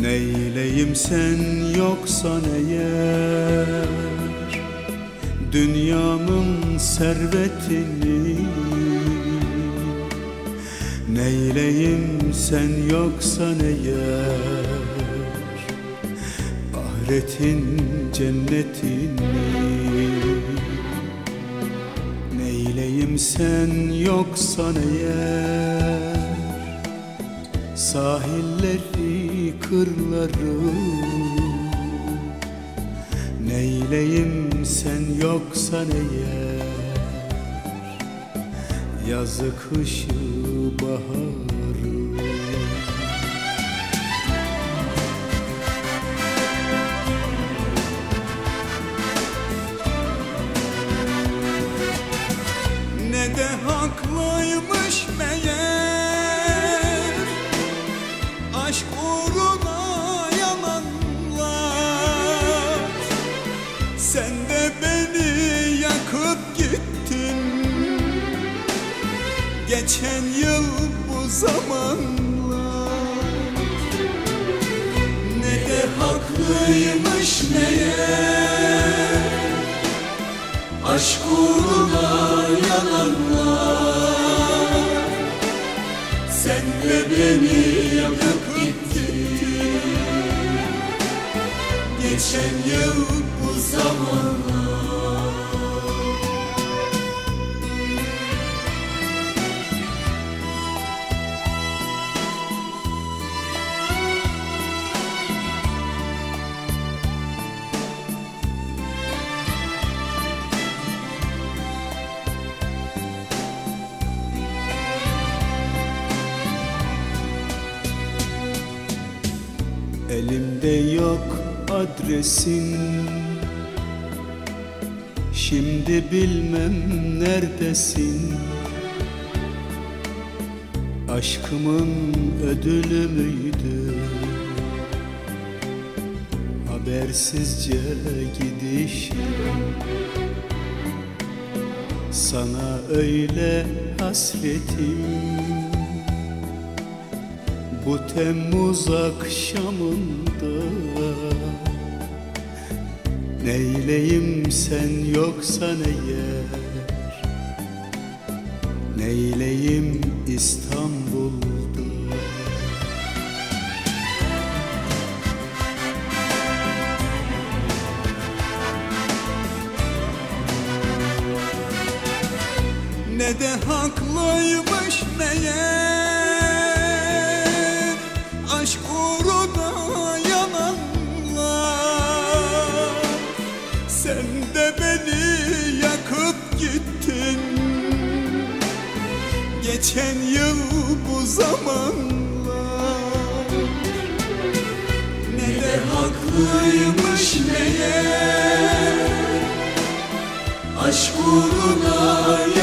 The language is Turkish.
Neyleyim sen yoksan eğer dünyamın servetini? Neyleyim sen yoksan eğer ahiretin cennetini? Neyleyim sen yoksan eğer sahilleri, kırları? Neyleyim sen yoksan eğer yazı, kışı, baharı? Ne de haklıymış meğer aşk uğruna yananlar. Sen de beni yakıp gittin geçen yıl bu zamanlar. Ne de haklıymış meğer aşk uğruna yananlar. Sen de beni yakıp gittin geçen yıl bu zamanlar. Elimde yok adresin, şimdi bilmem neredesin. Aşkımın ödülü müydü habersizce gidişim? Sana öyle hasretim bu Temmuz akşamında. Neyleyim sen yoksan eğer, neyleyim İstanbul'da? Ne de haklıymış meğer aşk uğruna yananlar. Sen de beni yakıp gittin geçen yıl bu zamanlar. Ne de haklıymış meğer aşk uğruna